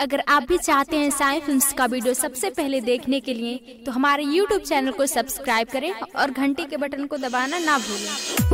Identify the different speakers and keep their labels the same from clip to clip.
Speaker 1: अगर आप भी चाहते हैं साई फिल्म्स का वीडियो सबसे पहले देखने के लिए तो हमारे YouTube चैनल को सब्सक्राइब करें और घंटी के बटन को दबाना ना भूलें।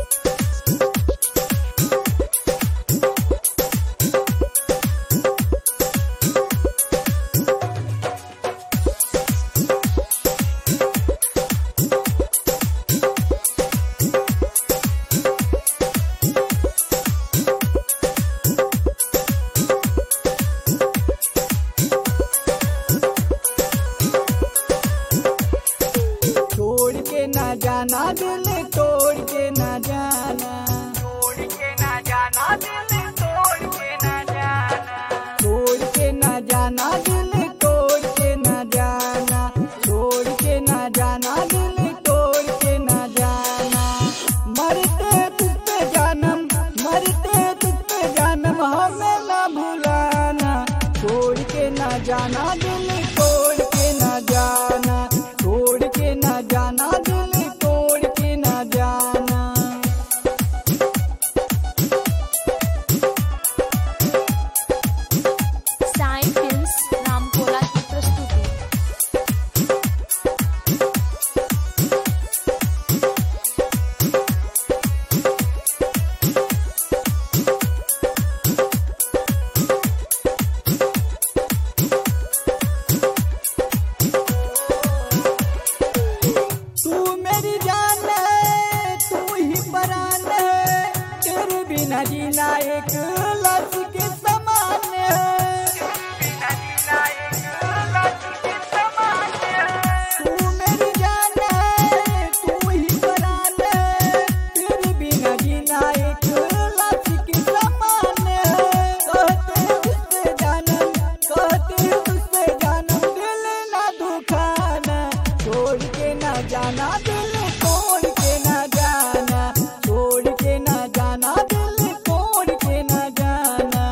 Speaker 2: तोड़ के ना जाना दिल, तोड़ के ना जाना,
Speaker 3: तोड़ के ना जाना दिल, तोड़ के ना जाना,
Speaker 2: तोड़ के ना जाना दिल, तोड़ के ना जाना, तोड़ के ना जाना दिल, तोड़ के ना जाना। मरते तुझ पे जानम, मरते तुझ पे जानम, हमें ना भुलाना। तोड़ के ना जाना दिल, तोड़ के ना जाना, तोड़ के ना जाना दिल, तोड़ के ना जाना।
Speaker 1: साई फिल्म्स रामकोला की प्रस्तुति।
Speaker 2: तू मेरी जान है, तू ही परान है, तेरे बिना जीना एक लाश के समान है।
Speaker 3: बिना जीना एक लाश के समान है।
Speaker 2: तू मेरी जान है, तू ही परान है, तेरे बिना जीना एक लाश के समान है। कहते उससे जानम, कहते उससे जानम, दिल ना दुखाना। छोड़ के ना जाना दिल, तोड़ के ना जाना, छोड़ के ना जाना दिल, तोड़ के ना जाना।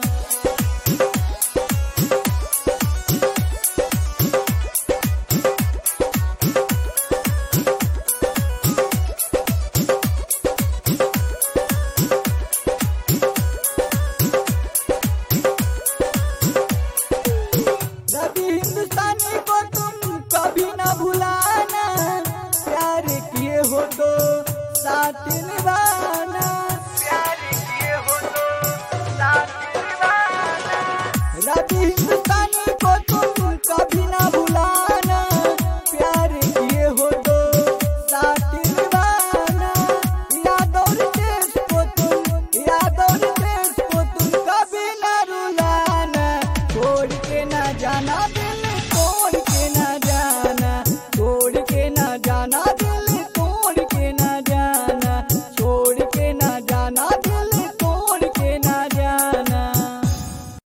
Speaker 2: रवि हिंदुस्तानी को तुम कभी ना भुलाना, प्यार किए हो तो साथ निभाना।
Speaker 3: प्यार किए हो तो साथ निभाना।
Speaker 2: रवि हिंदुस्तानी को तुम कभी ना भुलाना, प्यार किए हो तो साथ निभाना। याद और देश को तुम, याद और देश को तुम कभी ना रुलाना। छोड़ के ना जाना